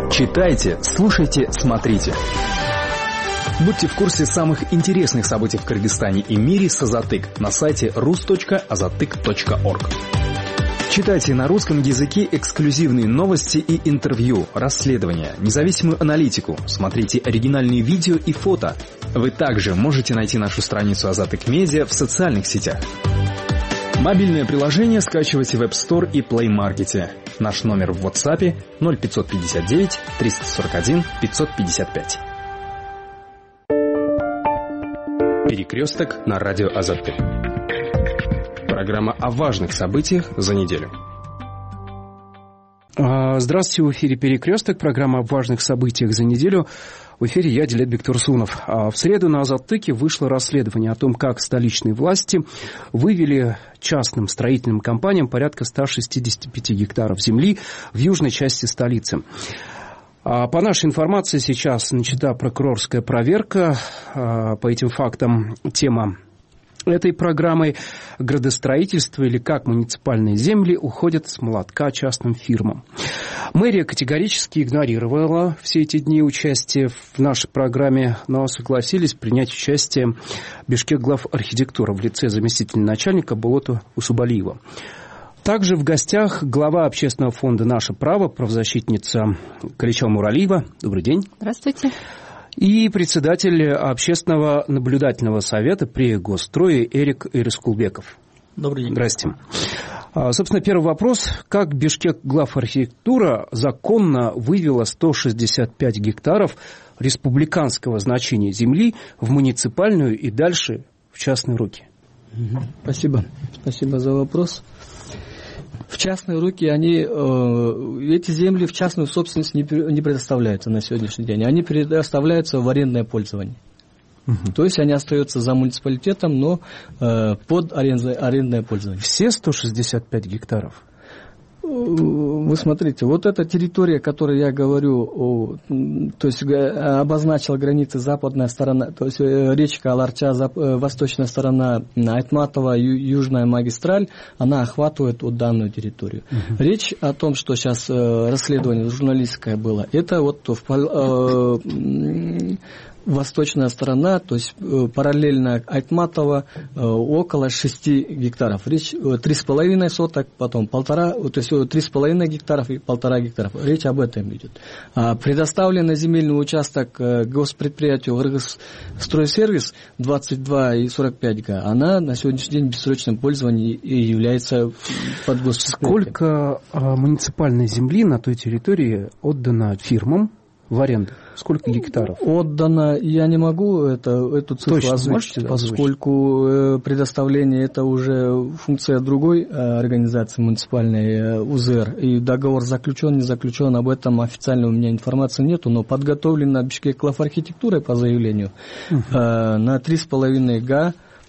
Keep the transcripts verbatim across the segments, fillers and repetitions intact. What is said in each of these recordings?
Читайте, слушайте, смотрите. Будьте в курсе самых интересных событий в Кыргызстане и мире с Азатык на сайте рус точка азатык точка орг. Читайте на русском языке эксклюзивные новости и интервью, расследования, независимую аналитику, смотрите оригинальные видео и фото. Вы также можете найти нашу страницу Азатык Медиа в социальных сетях. Мобильное приложение скачивайте в App Store и Play Market. Наш номер в WhatsApp ноль пятьсот пятьдесят девять триста сорок один пятьсот пятьдесят пять. Перекресток на радио Азатык. Программа о важных событиях за неделю. Здравствуйте, в эфире «Перекресток», программа о важных событиях за неделю. В эфире я, Дилет Бектурсунов. В среду на Азаттыке вышло расследование о том, как столичные власти вывели частным строительным компаниям порядка ста шестидесяти пяти гектаров земли в южной части столицы. По нашей информации, сейчас начата прокурорская проверка по этим фактам. Тема этой программы — градостроительство или как муниципальные земли уходят с молотка частным фирмам. Мэрия категорически игнорировала все эти дни участие в нашей программе, но согласились принять участие Бишкек главархитектура в лице заместителя начальника Болота Усубалиева. Также в гостях глава общественного фонда «Наше право», правозащитница Калича Муралиева. Добрый день. Здравствуйте. И председатель общественного наблюдательного совета при Госстрое Эрик Эрискулбеков. Добрый день. Здрасте. Собственно, первый вопрос. Как Бишкек главархитектура законно вывела сто шестьдесят пять гектаров республиканского значения земли в муниципальную и дальше в частные руки? Спасибо. Спасибо за вопрос. В частные руки они, э, эти земли в частную собственность не, не предоставляются на сегодняшний день. Они предоставляются в арендное пользование. Uh-huh. То есть они остаются за муниципалитетом, но э, под арендное, арендное пользование. Все сто шестьдесят пять гектаров? Вы смотрите, вот эта территория, о которой я говорю, то есть обозначила границы западная сторона, то есть речка Аларча, восточная сторона Айтматова, южная магистраль, она охватывает вот данную территорию. Uh-huh. Речь о том, что сейчас расследование журналистское было, это вот в восточная сторона, то есть параллельно Айтматова, около шести гектаров. Речь три с половиной соток, потом полтора, то есть три с половиной гектаров и полтора гектаров. Речь об этом идет. А предоставленный земельный участок госпредприятию Кыргызстройсервис двадцать два и сорок пять га, она на сегодняшний день в бессрочном пользовании и является под госпредприятием. Сколько муниципальной земли на той территории отдано фирмам в аренду? Сколько гектаров? Отдано, я не могу это, эту цифру Точно озвучить, поскольку э, предоставление это уже функция другой э, организации муниципальной, э, УЗР, и договор заключен, не заключен, об этом официально у меня информации нету, но подготовлена Бишкек главархитектурой по заявлению uh-huh. э, на три с половиной га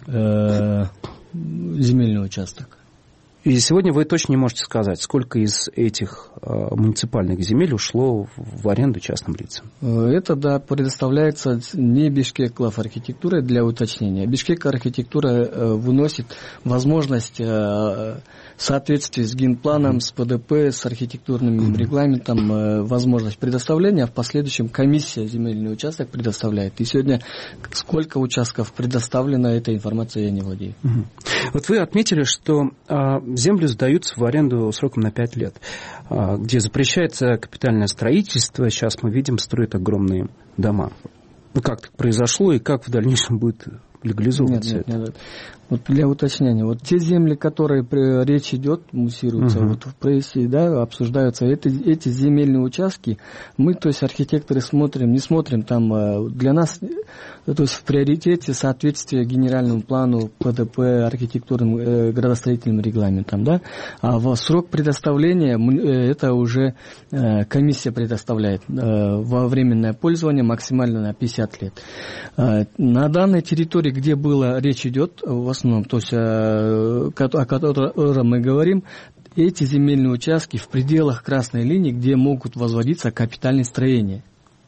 э, земельный участок. И сегодня вы точно не можете сказать, сколько из этих э, муниципальных земель ушло в аренду частным лицам? Это, да, предоставляется не Бишкек главархитектурой для уточнения. Бишкек архитектура э, выносит возможность э, в соответствии с генпланом, с ПДП, с архитектурным регламентом э, возможность предоставления, а в последующем комиссия земельный участок предоставляет. И сегодня сколько участков предоставлено, этой информацией я не владею. Угу. Вот вы отметили, что э, земли сдаются в аренду сроком на пять лет, э, где запрещается капитальное строительство. Сейчас мы видим, строят огромные дома. Ну, как так произошло и как в дальнейшем будет легализовываться нет, нет, это? Нет, нет. Вот для уточнения, вот те земли, которые при, речь идет, муссируются, uh-huh. вот в прессе, да, обсуждаются, это, эти земельные участки, мы, то есть архитекторы смотрим, не смотрим, там для нас, то есть в приоритете соответствие генеральному плану, ПДП, архитектурным, э, градостроительным регламентам, да, а в срок предоставления э, это уже э, комиссия предоставляет э, во временное пользование максимально на пятьдесят лет. Э, на данной территории, где было речь идет, в основном, то есть о, о котором мы говорим, эти земельные участки в пределах красной линии, где могут возводиться капитальные строения.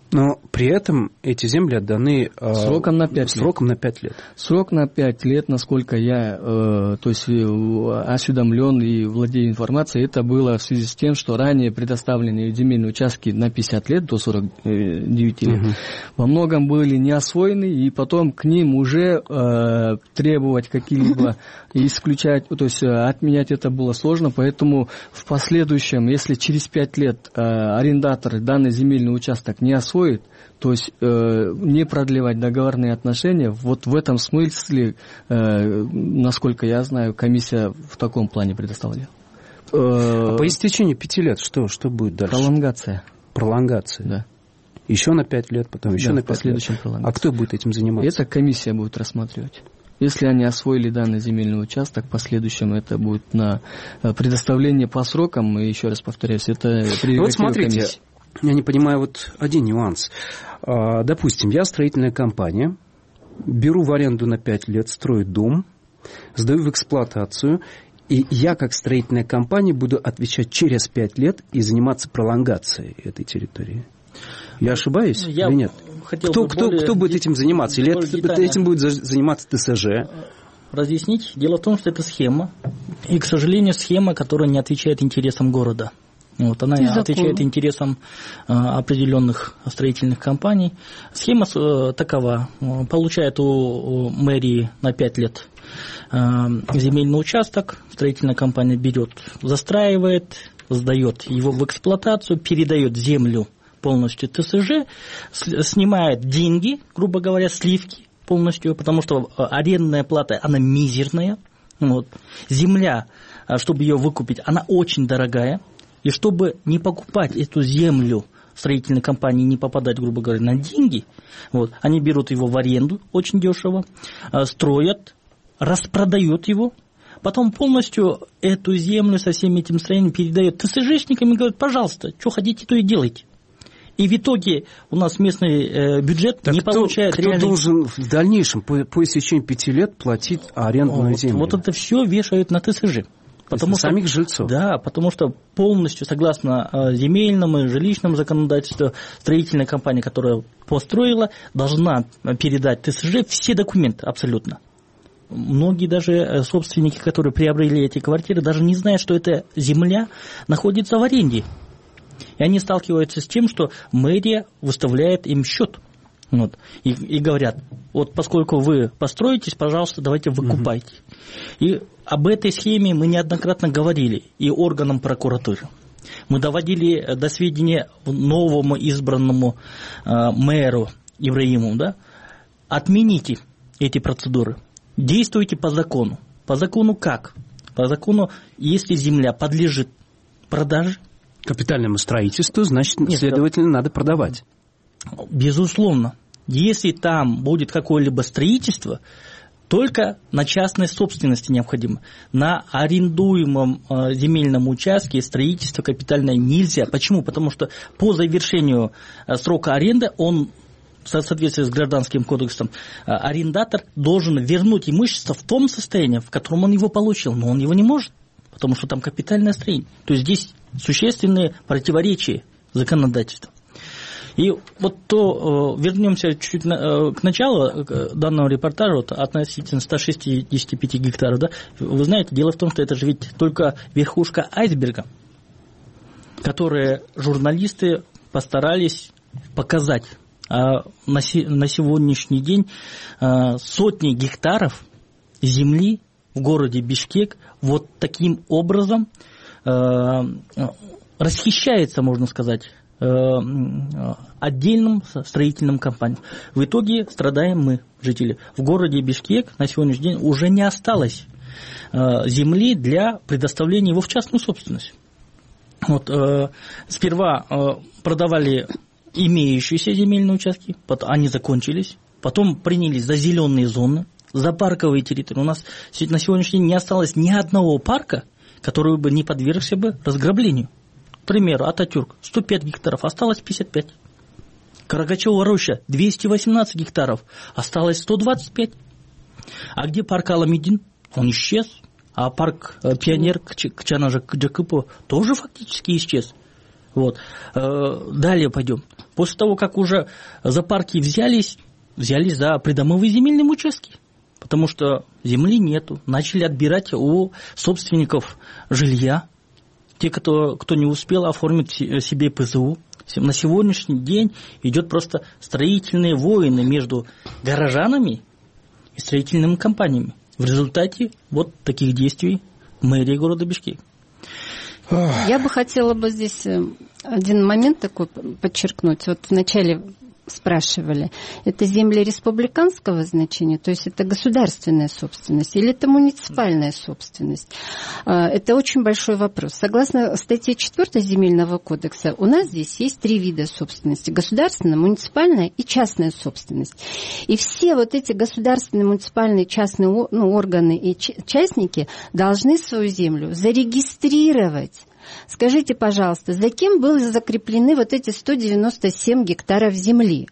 Но при этом эти земли отданы э, сроком на пять сроком лет. на пять лет. Срок на пять лет, насколько я э, то есть, осведомлен и владею информацией, это было в связи с тем, что ранее предоставленные земельные участки на пятьдесят лет, до сорок девяти лет, угу. во многом были не освоены, и потом к ним уже э, требовать какие-либо исключать, то есть отменять это было сложно, поэтому в последующем, если через пять лет э, арендатор данный земельный участок не освоит, то есть э, не продлевать договорные отношения, вот в этом смысле, э, насколько я знаю, комиссия в таком плане предоставляла. А по истечении пяти лет что, что будет дальше? Пролонгация. Пролонгация? Да. Еще на пять лет, потом еще да, на пять лет. А кто будет этим заниматься? Это комиссия будет рассматривать. Если они освоили данный земельный участок, в последующем это будет на предоставление по срокам, и еще раз повторяюсь, это прерогатива вот смотрите, комиссии. Я не понимаю вот один нюанс. Допустим, я строительная компания, беру в аренду на пять лет, строю дом, сдаю в эксплуатацию, и я как строительная компания буду отвечать через пять лет и заниматься пролонгацией этой территории. Я ошибаюсь я или нет? Кто, кто, кто будет этим заниматься? Или это, этим будет заниматься ТСЖ? Разъяснить. Дело в том, что это схема. И, к сожалению, схема, которая не отвечает интересам города. Вот, она отвечает интересам э, определенных строительных компаний. Схема э, такова. Получает у, у мэрии на пять лет э, земельный участок. Строительная компания берет, застраивает, сдает его в эксплуатацию, передает землю полностью ТСЖ, снимает деньги, грубо говоря, сливки полностью, потому что арендная плата, она мизерная. Вот. Земля, чтобы ее выкупить, она очень дорогая. И чтобы не покупать эту землю строительной компании, не попадать, грубо говоря, на деньги, вот, они берут его в аренду очень дешево, строят, распродают его, потом полностью эту землю со всеми этими строениями передают ТСЖшникам и говорят: пожалуйста, что хотите, то и делайте. И в итоге у нас местный э, бюджет так не кто, получает кто реальный... должен в дальнейшем, по, по истечении пяти лет, платить арендную вот, землю? Вот это все вешают на ТСЖ. Потому что, самих жильцов. Да, потому что полностью, согласно э, земельному и жилищному законодательству, строительная компания, которая построила, должна передать ТСЖ все документы абсолютно. Многие даже собственники, которые приобрели эти квартиры, даже не знают, что эта земля находится в аренде. И они сталкиваются с тем, что мэрия выставляет им счет. Вот, и, и говорят: вот поскольку вы построитесь, пожалуйста, давайте выкупайте. Угу. И об этой схеме мы неоднократно говорили и органам прокуратуры. Мы доводили до сведения новому избранному э, мэру Ибраимову, да, отмените эти процедуры, действуйте по закону. По закону как? По закону, если земля подлежит продаже, капитальному строительству, значит, Нет, следовательно, надо продавать. Безусловно. Если там будет какое-либо строительство, только на частной собственности необходимо. На арендуемом э, земельном участке строительство капитальное нельзя. Почему? Потому что по завершению э, срока аренды он, в соответствии с Гражданским кодексом, э, арендатор должен вернуть имущество в том состоянии, в котором он его получил. Но он его не может, потому что там капитальное строение. То есть здесь существенные противоречия законодательства. И вот то, э, вернемся чуть-чуть на, э, к началу к данного репортажа, вот, относительно ста шестидесяти пяти гектаров. Да? Вы знаете, дело в том, что это же ведь только верхушка айсберга, которые журналисты постарались показать. А на, си, на сегодняшний день э, сотни гектаров земли в городе Бишкек вот таким образом э, расхищается, можно сказать, отдельным строительным компаниям. В итоге страдаем мы, жители. В городе Бишкек на сегодняшний день уже не осталось земли для предоставления его в частную собственность. Вот, э, сперва э, продавали имеющиеся земельные участки, потом они закончились, потом принялись за зеленые зоны, за парковые территории. У нас на сегодняшний день не осталось ни одного парка, который бы не подвергся бы разграблению. К примеру, Ататюрк, сто пять гектаров, осталось пятьдесят пять. Карагачева роща, двести восемнадцать гектаров, осталось сто двадцать пять. А где парк Аламедин? Он исчез. А парк э, Пионер Кчана Джакыпова тоже фактически исчез. Вот. Далее пойдем. После того, как уже за парки взялись, взялись за придомовые земельные участки. Потому что земли нету. Начали отбирать у собственников жилья. Те, кто, кто не успел оформить себе ПЗУ. На сегодняшний день идет просто строительные войны между горожанами и строительными компаниями. В результате вот таких действий мэрии города Бишкек. Я бы хотела бы здесь один момент такой подчеркнуть. Вот вначале спрашивали, это земли республиканского значения, то есть это государственная собственность или это муниципальная собственность? Это очень большой вопрос. Согласно статье четвёртой Земельного кодекса, у нас здесь есть три вида собственности: государственная, муниципальная и частная собственность. И все вот эти государственные, муниципальные, частные ну, органы и частники должны свою землю зарегистрировать. Скажите, пожалуйста, за кем были закреплены вот эти сто девяносто семь гектаров земли?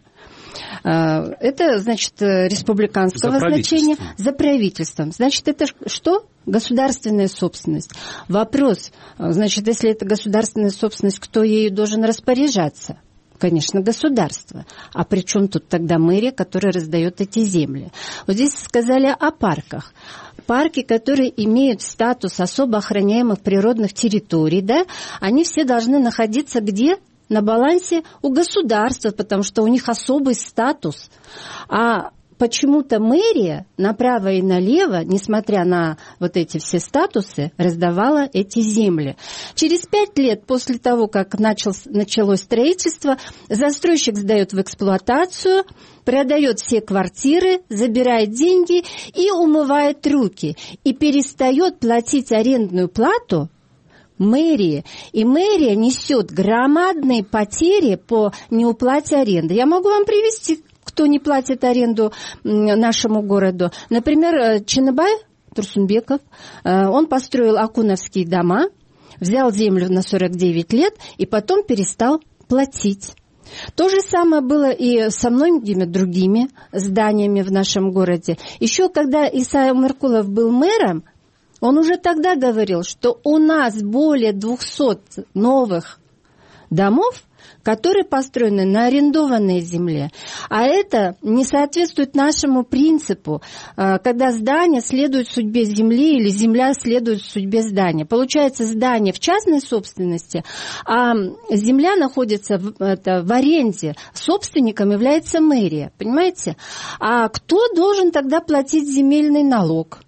Это, значит, республиканского за значения, за правительством. Значит, это что? Государственная собственность. Вопрос, значит, если это государственная собственность, кто ею должен распоряжаться? Конечно, государство. А при чем тут тогда мэрия, которая раздает эти земли? Вот здесь сказали о парках. Парки, которые имеют статус особо охраняемых природных территорий, да, они все должны находиться где? На балансе у государства, потому что у них особый статус. А почему-то мэрия направо и налево, несмотря на вот эти все статусы, раздавала эти земли. Через пять лет после того, как начал, началось строительство, застройщик сдает в эксплуатацию, продает все квартиры, забирает деньги и умывает руки. И перестает платить арендную плату мэрии. И мэрия несет громадные потери по неуплате аренды. Я могу вам привести, кто не платит аренду нашему городу. Например, Чаныбай Турсунбеков, он построил акуновские дома, взял землю на сорок девять лет и потом перестал платить. То же самое было и со многими другими зданиями в нашем городе. Еще когда Исай Умеркулов был мэром, он уже тогда говорил, что у нас более двухсот новых домов, которые построены на арендованной земле. А это не соответствует нашему принципу, когда здание следует судьбе земли или земля следует судьбе здания. Получается, здание в частной собственности, а земля находится в, это, в аренде. Собственником является мэрия, понимаете? А кто должен тогда платить земельный налог?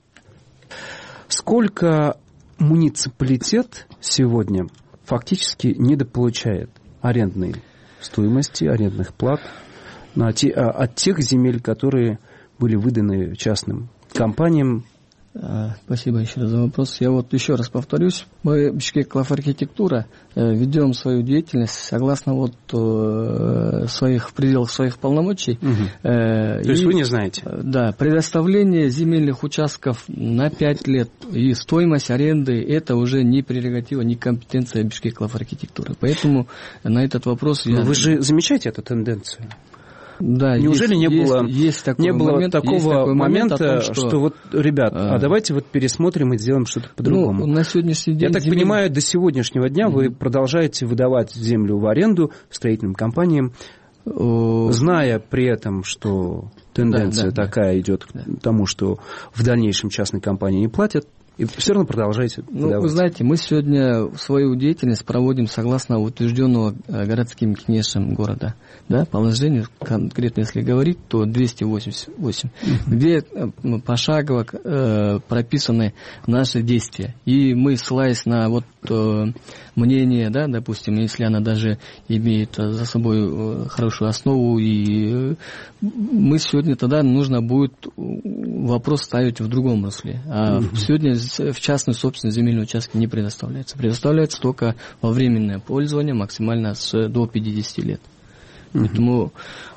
Сколько муниципалитет сегодня фактически недополучает арендной стоимости, арендных плат на те, от тех земель, которые были выданы частным компаниям? Спасибо еще раз за вопрос. Я вот еще раз повторюсь. Мы, Бишкек Клафархитектура, ведем свою деятельность согласно вот своих, в пределах своих полномочий. Угу. То и, есть вы не знаете? Да, предоставление земельных участков на пять лет и стоимость аренды — это уже не прерогатива, не компетенция Бишкек Клафархитектуры. Поэтому на этот вопрос... Но я... вы же замечаете эту тенденцию? Да, неужели есть, не было, есть, есть такой не было момент, такого есть такой момента, момент том, что... что вот, ребят, а, а давайте вот пересмотрим и сделаем что-то по-другому? Ну, на сегодняшний день... Я так земель... понимаю, до сегодняшнего дня mm-hmm. вы продолжаете выдавать землю в аренду строительным компаниям, uh... зная при этом, что тенденция да, да, такая да. идет да. к тому, что в дальнейшем частные компании не платят, и все равно продолжаете Ну, выдавать. Вы знаете, мы сегодня свою деятельность проводим согласно утвержденного городским князем города. Да, положению, конкретно если говорить, то двести восемьдесят восемь, uh-huh. где пошагово э, прописаны наши действия. И мы, ссылаясь на вот, э, мнение, да, допустим, если она даже имеет за собой хорошую основу, и мы сегодня тогда нужно будет вопрос ставить в другом русле. А uh-huh. сегодня в частной собственности земельные участки не предоставляются. Предоставляются только во временное пользование, максимально с, до пятидесяти лет. Uh-huh. Поэтому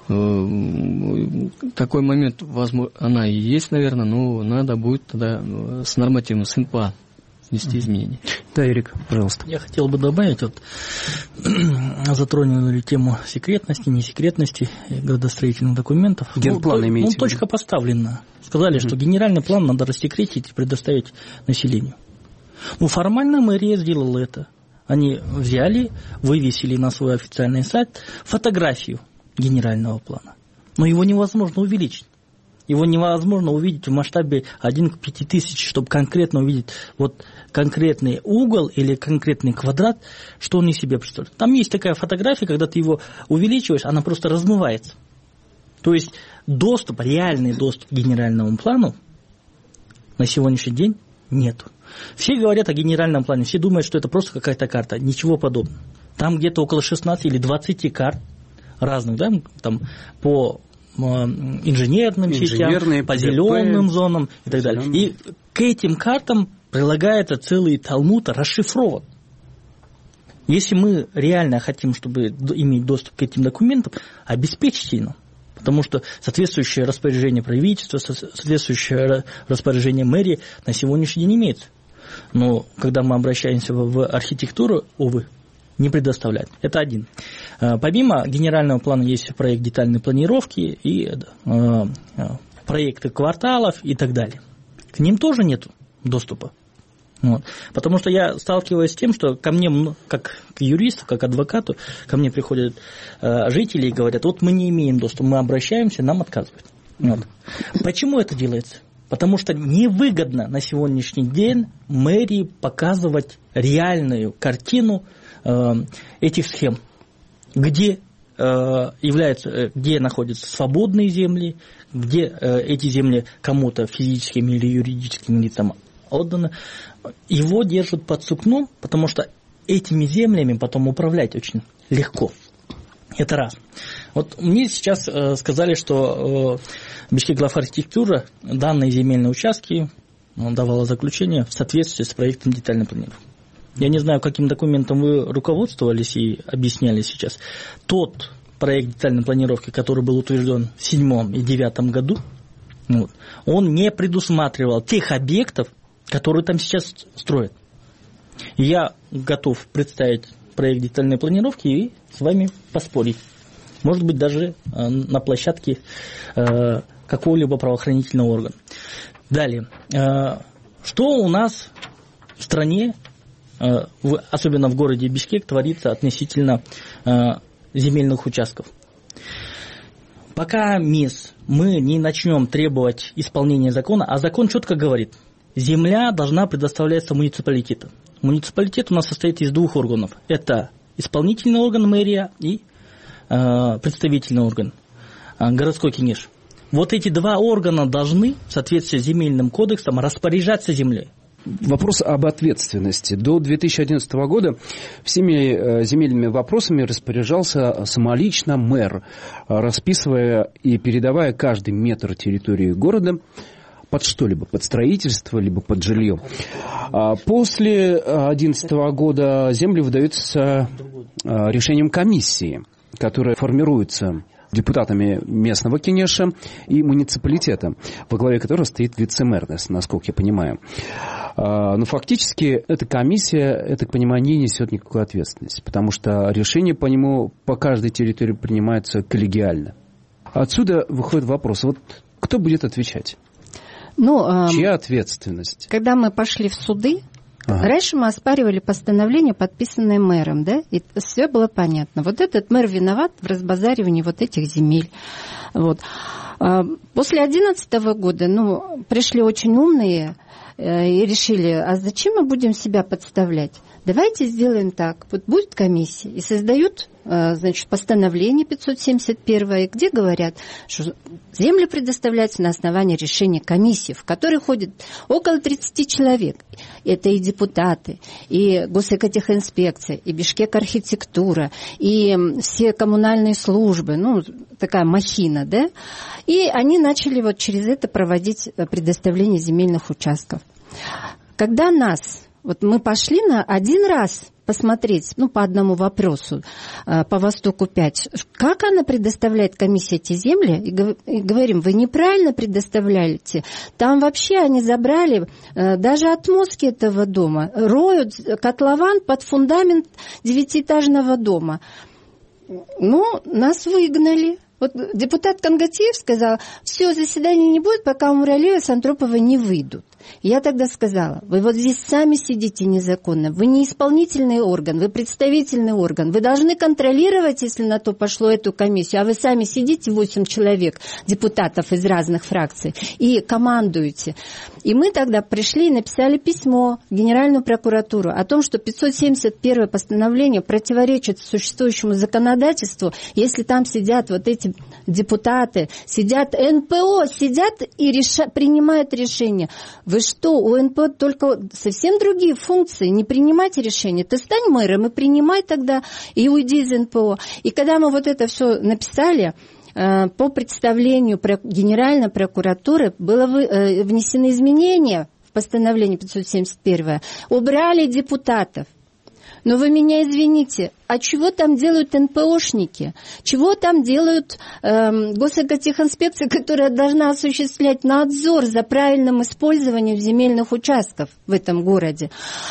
э, такой момент, возможно, она и есть, наверное, но надо будет тогда с нормативом, с эн пэ а внести uh-huh. изменения. Да, Эрик, пожалуйста. Я хотел бы добавить, вот, затронули тему секретности, несекретности градостроительных документов. Генплан ну, имеете? Ну, точка поставлена. Сказали, uh-huh. что генеральный план надо рассекретить и предоставить населению. Ну, формально мэрия сделала это. Они взяли, вывесили на свой официальный сайт фотографию генерального плана. Но его невозможно увеличить. Его невозможно увидеть в масштабе один к пяти тысяч, чтобы конкретно увидеть вот конкретный угол или конкретный квадрат, что он из себя представляет. Там есть такая фотография, когда ты его увеличиваешь, она просто размывается. То есть доступ, реальный доступ к генеральному плану на сегодняшний день нету. Все говорят о генеральном плане, все думают, что это просто какая-то карта. Ничего подобного. Там где-то около шестнадцати или двадцати карт разных, да, там по инженерным частям, по зеленым зонам и так далее. И к этим картам прилагается целый талмуд расшифрован. Если мы реально хотим, чтобы иметь доступ к этим документам, обеспечьте нам. Потому что соответствующее распоряжение правительства, соответствующее распоряжение мэрии на сегодняшний день имеется. Но когда мы обращаемся в архитектуру, увы, не предоставляют. Это один. Помимо генерального плана есть проект детальной планировки и э, проекты кварталов и так далее. К ним тоже нет доступа. Вот. Потому что я сталкиваюсь с тем, что ко мне, как к юристу, как к адвокату, ко мне приходят э, жители и говорят, вот мы не имеем доступа, мы обращаемся, нам отказывают. Вот. Почему это делается? Потому что невыгодно на сегодняшний день мэрии показывать реальную картину э, этих схем, где, э, являются, где находятся свободные земли, где э, эти земли кому-то физическим или юридическим лицам отданы. Его держат под сукном, потому что этими землями потом управлять очень легко. Это раз. Вот мне сейчас э, сказали, что э, Бишкек-главархитектура данные земельные участки давала заключение в соответствии с проектом детальной планировки. Я не знаю, каким документом вы руководствовались и объясняли сейчас. Тот проект детальной планировки, который был утвержден в седьмом и девятом году, вот, он не предусматривал тех объектов, которые там сейчас строят. И я готов представить проект детальной планировки и с вами поспорить. Может быть, даже э, на площадке э, какого-либо правоохранительного органа. Далее. Э, что у нас в стране, э, в, особенно в городе Бишкек, творится относительно э, земельных участков? Пока мисс, мы не начнем требовать исполнения закона, а закон четко говорит, земля должна предоставляться муниципалитету. Муниципалитет у нас состоит из двух органов. Это исполнительный орган мэрия и э, представительный орган, э, городской кенеш. Вот эти два органа должны в соответствии с земельным кодексом распоряжаться землей. Вопрос об ответственности. До две тысячи одиннадцатого года всеми земельными вопросами распоряжался самолично мэр, расписывая и передавая каждый метр территории города под что-либо, под строительство, либо под жилье. После две тысячи одиннадцатого года земли выдаются решением комиссии, которая формируется депутатами местного кенеша и муниципалитета, во главе которого стоит вице-мэр, насколько я понимаю. Но фактически эта комиссия, я так понимаю, не несет никакой ответственности, потому что решение по нему по каждой территории принимается коллегиально. Отсюда выходит вопрос, вот кто будет отвечать? Ну, чья ответственность? Когда мы пошли в суды, ага. раньше мы оспаривали постановление, подписанное мэром, да, и все было понятно. Вот этот мэр виноват в разбазаривании вот этих земель. Вот. После две тысячи одиннадцатого года, ну, пришли очень умные и решили, а зачем мы будем себя подставлять? Давайте сделаем так. Вот будет комиссия, и создают, значит, постановление пятьсот семьдесят первое, где говорят, что земли предоставляются на основании решения комиссии, в которой ходит около тридцати человек. Это и депутаты, и госэкотехинспекция, и Бишкек-архитектура, и все коммунальные службы, ну, такая махина, да? И они начали вот через это проводить предоставление земельных участков. Когда нас... Вот мы пошли на один раз посмотреть, ну, по одному вопросу, по Востоку пять, как она предоставляет комиссия эти земли, и говорим, вы неправильно предоставляете. Там вообще они забрали даже отмостки этого дома, роют котлован под фундамент девятиэтажного дома. Ну, нас выгнали. Вот депутат Кангатеев сказал, все, заседание не будет, пока Муралиева с Антропова не выйдут. Я тогда сказала, вы вот здесь сами сидите незаконно, вы не исполнительный орган, вы представительный орган, вы должны контролировать, если на то пошло, эту комиссию, а вы сами сидите, восемь человек, депутатов из разных фракций, и командуете. И мы тогда пришли и написали письмо в Генеральную прокуратуру о том, что пятьсот семьдесят первое постановление противоречит существующему законодательству, если там сидят вот эти депутаты, сидят эн пэ о, сидят и реша- принимают решения. Вы что, у эн пэ о только совсем другие функции, не принимайте решения. Ты стань мэром и принимай тогда, и уйди из эн пэ о. И когда мы вот это все написали, по представлению Генеральной прокуратуры было внесены изменения в постановление пятьсот семьдесят первое, убрали депутатов. Но вы меня извините, а чего там делают эн пэ ошники? Чего там делают э, госэкотехинспекция, которая должна осуществлять надзор за правильным использованием земельных участков в этом городе?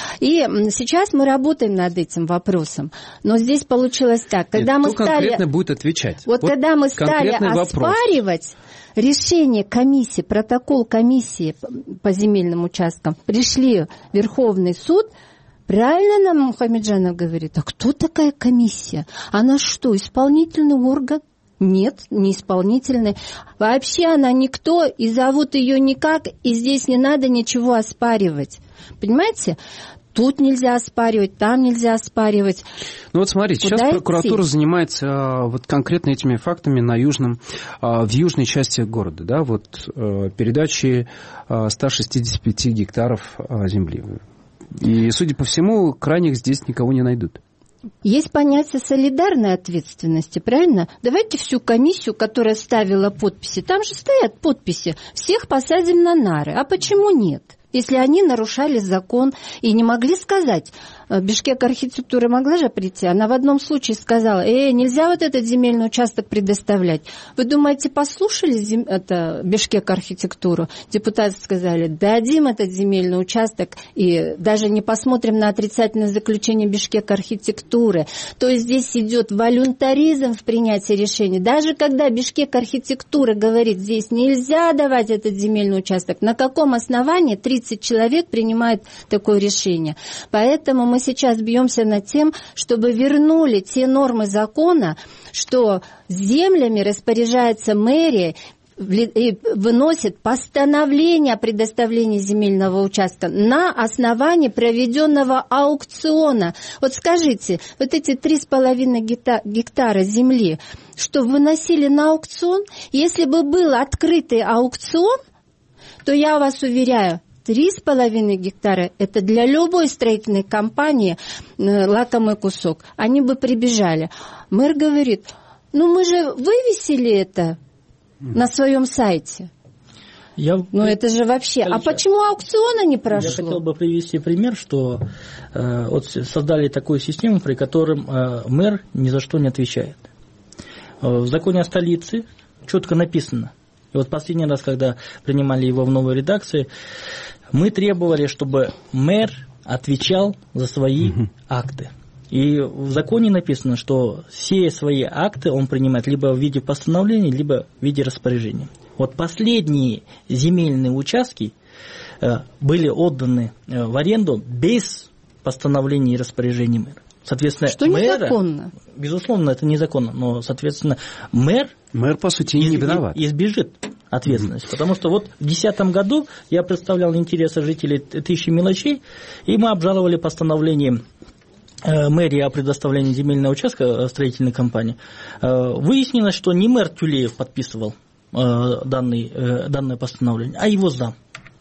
И сейчас мы работаем над этим вопросом. Но здесь получилось так. Когда Нет, мы кто стали, конкретно будет отвечать? Вот, вот когда мы стали оспаривать решение комиссии, протокол комиссии по земельным участкам, пришли в Верховный суд. Правильно нам Мухамеджанов говорит, а кто такая комиссия? Она что, исполнительный орган? Нет, не исполнительный. Вообще она никто, и зовут ее никак, и здесь не надо ничего оспаривать. Понимаете? Тут нельзя оспаривать, там нельзя оспаривать. Ну вот смотрите, Куда сейчас идти? прокуратура занимается а, вот конкретно этими фактами на южном, а, в южной части города, да, вот а, передачи а, ста шестидесяти пяти гектаров а, земли. И, судя по всему, крайних здесь никого не найдут. Есть понятие солидарной ответственности, правильно? Давайте всю комиссию, которая ставила подписи, там же стоят подписи, всех посадим на нары. А почему нет? Если они нарушали закон и не могли сказать, Бишкек архитектура могла же прийти, она в одном случае сказала, э, нельзя вот этот земельный участок предоставлять. Вы думаете, послушали зем... это, Бишкек архитектуру? Депутаты сказали, дадим этот земельный участок и даже не посмотрим на отрицательное заключение Бишкек архитектуры. То есть здесь идет волюнтаризм в принятии решений. Даже когда Бишкек архитектура говорит, здесь нельзя давать этот земельный участок, на каком основании тридцать человек принимают такое решение? Поэтому мы сейчас бьемся над тем, чтобы вернули те нормы закона, что землями распоряжается мэрия и выносит постановление о предоставлении земельного участка на основании проведенного аукциона. Вот скажите, вот эти три с половиной гектара земли, что выносили на аукцион? Если бы был открытый аукцион, то я вас уверяю, Три с половиной гектара – это для любой строительной компании лакомый кусок. Они бы прибежали. Мэр говорит, ну мы же вывесили это на своем сайте. Я... Ну это же вообще... А почему аукциона не прошло? Я хотел бы привести пример, что э, вот создали такую систему, при которой э, мэр ни за что не отвечает. В законе о столице четко написано. И вот последний раз, когда принимали его в новой редакции, мы требовали, чтобы мэр отвечал за свои угу. акты. И в законе написано, что все свои акты он принимает либо в виде постановлений, либо в виде распоряжений. Вот последние земельные участки э, были отданы э, в аренду без постановлений и распоряжений мэра. Соответственно, что мэра, незаконно. Безусловно, это незаконно, но, соответственно, мэр, мэр по сути, не виноват. избежит ответственности. Mm-hmm. Потому что вот в две тысячи десятом году я представлял интересы жителей Тысячи Мелочей, и мы обжаловали постановление э, мэрии о предоставлении земельного участка строительной компании. Э, выяснилось, что не мэр Тюлеев подписывал э, данный, э, данное постановление, а его зам.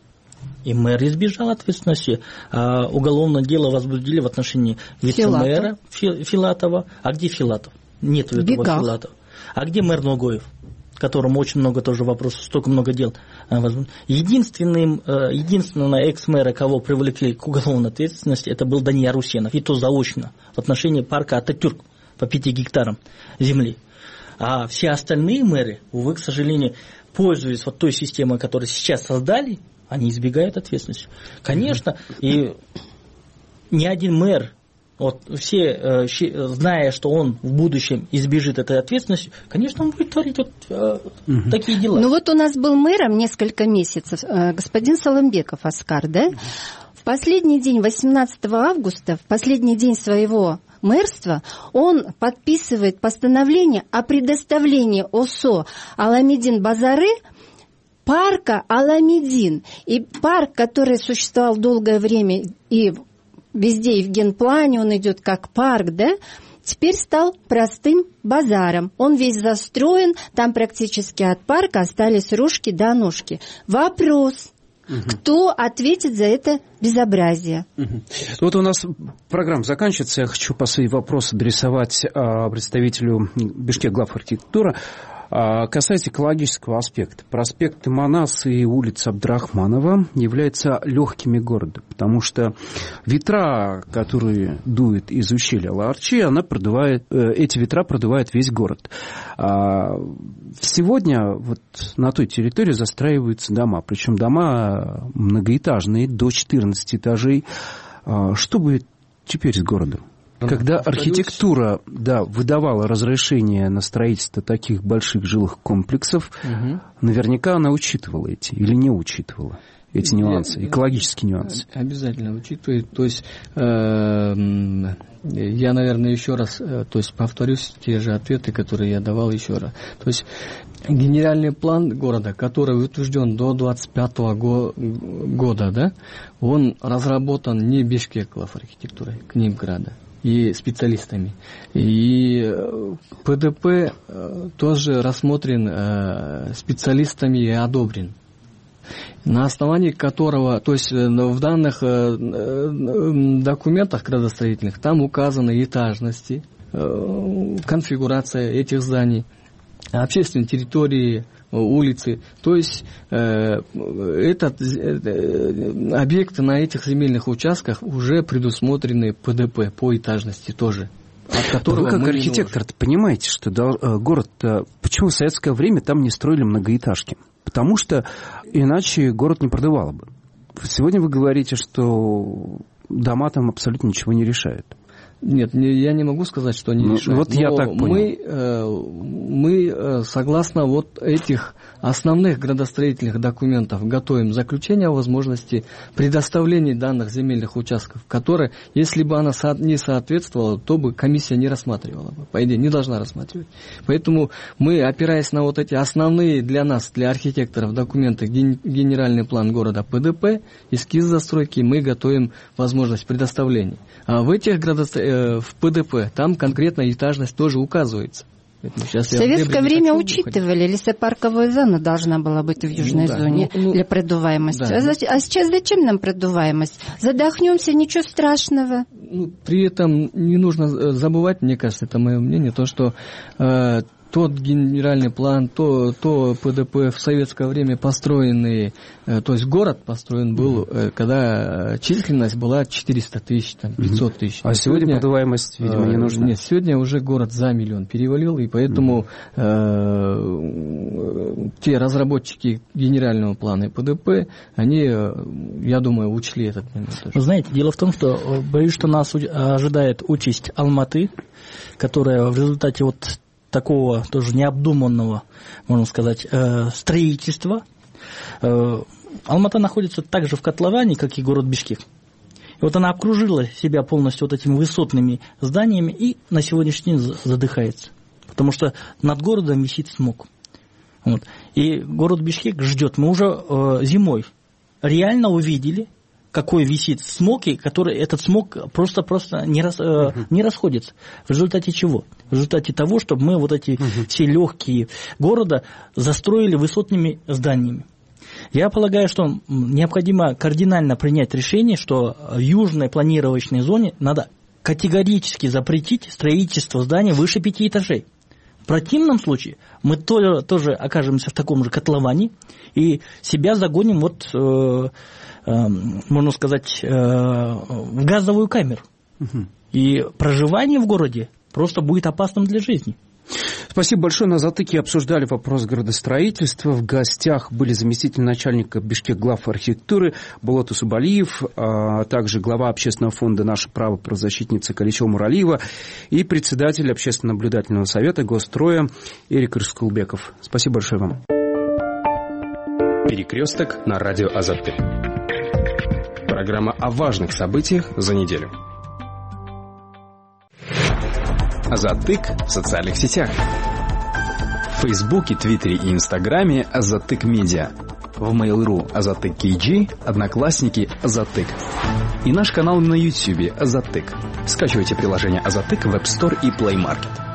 И мэр избежал ответственности. А уголовное дело возбудили в отношении вице-мэра Филатов. Филатова. А где Филатов? Нет этого Филатова. А где мэр Ногоев, которому очень много тоже вопросов, столько много дел. Единственным, единственного экс-мэра, кого привлекли к уголовной ответственности, это был Дания Русенов, и то заочно, в отношении парка Ататюрк по пяти гектарам земли. А все остальные мэры, увы, к сожалению, пользуясь вот той системой, которую сейчас создали, они избегают ответственности. Конечно, и ни один мэр вот, все, зная, что он в будущем избежит этой ответственности, конечно, он будет творить вот, угу. такие дела. Ну вот у нас был мэром несколько месяцев господин Соломбеков Оскар, да? В последний день, восемнадцатого августа, в последний день своего мэрства, он подписывает постановление о предоставлении ОСО Аламедин-Базары парка Аламедин. И парк, который существовал долгое время и везде, и в генплане он идет как парк, да, теперь стал простым базаром. Он весь застроен, там практически от парка остались рожки до ножки. Вопрос: угу. кто ответит за это безобразие? Угу. Вот у нас программа заканчивается. Я хочу по своей вопросу адресовать а, представителю Бишкек главархитектуры. Касаясь экологического аспекта, проспект Манас и улица Абдрахманова являются легкими города, потому что ветра, которые дуют из ущелья Лаарчи, она продувает, эти ветра продувают весь город. Сегодня вот на той территории застраиваются дома, причем дома многоэтажные, до четырнадцати этажей. Что будет теперь с городом? Когда архитектура, да, выдавала разрешение на строительство таких больших жилых комплексов, угу. наверняка она учитывала эти или не учитывала эти нюансы, я, экологические нюансы? Обязательно учитывает. То есть, э, я, наверное, еще раз, э, то есть повторюсь те же ответы, которые я давал еще раз. То есть генеральный план города, который утвержден до двадцать пятого го- года, да, он разработан не Бишкек главархитектурой, Книмграда и специалистами. И ПДП тоже рассмотрен специалистами и одобрен. На основании которого, то есть в данных документах градостроительных, там указаны этажности, конфигурация этих зданий, общественные территории, улицы. То есть э, этот э, объекты на этих земельных участках уже предусмотрены ПДП по этажности тоже. От которого вы как архитектор понимаете, что да, город... Почему в советское время там не строили многоэтажки? Потому что иначе город не продавало бы. Сегодня вы говорите, что дома там абсолютно ничего не решают. Нет, я не могу сказать, что они ну, решают. Вот я так понял. Мы, мы, согласно вот этих основных градостроительных документов, готовим заключение о возможности предоставления данных земельных участков, которые, если бы она не соответствовала, то бы комиссия не рассматривала бы. По идее, не должна рассматривать. Поэтому мы, опираясь на вот эти основные для нас, для архитекторов документы, генеральный план города ПДП, эскиз застройки, мы готовим возможность предоставления. А в этих градостроительных в ПДП, там конкретно этажность тоже указывается. Сейчас в советское время учитывали, лесопарковая зона должна была быть в южной ну, да, зоне ну, для продуваемости. Да. А, за, а сейчас зачем нам продуваемость? Задохнемся, ничего страшного. Ну, при этом не нужно забывать, мне кажется, это мое мнение, то, что э, тот генеральный план, то, то ПДП в советское время построенный, э, то есть город построен был, э, когда численность была четыреста тысяч, там, пятьсот тысяч. А сегодня, сегодня продуваемость, видимо, не нужна? Нет, сегодня уже город за миллион перевалил, и поэтому э, те разработчики генерального плана ПДП, они, я думаю, учли этот момент. Вы знаете, дело в том, что боюсь, что нас ожидает участь Алматы, которая в результате вот такого тоже необдуманного, можно сказать, строительства. Алмата находится также в котловане, как и город Бишкек. И вот она окружила себя полностью вот этими высотными зданиями и на сегодняшний день задыхается. Потому что над городом висит смог. Вот. И город Бишкек ждет. Мы уже э, зимой реально увидели, какой висит смог, и который этот смог просто-просто не, рас, uh-huh. э, не расходится. В результате чего? В результате того, чтобы мы вот эти uh-huh. все легкие города застроили высотными зданиями. Я полагаю, что необходимо кардинально принять решение, что в южной планировочной зоне надо категорически запретить строительство зданий выше пяти этажей. В противном случае мы тоже, тоже окажемся в таком же котловане и себя загоним вот... Э, можно сказать, в газовую камеру. Угу. И проживание в городе просто будет опасным для жизни. Спасибо большое. На «Затыке» обсуждали вопрос градостроительства. В гостях были заместитель начальника Бишкекглав архитектуры Болот Усубалиев, а также глава общественного фонда «Наше право» правозащитница Каличева Муралиева и председатель общественно-наблюдательного совета Госстроя Эрик Рыскулбеков. Спасибо большое вам. Перекресток на радио Азаттык. Программа о важных событиях за неделю. Азаттык в социальных сетях. В Фейсбуке, Твиттере и Инстаграме Азаттык Медиа. В Mail.ru Азаттык кей джи, Одноклассники Азаттык. И наш канал на Ютьюбе Азаттык. Скачивайте приложение Азаттык в App Store и Play Market.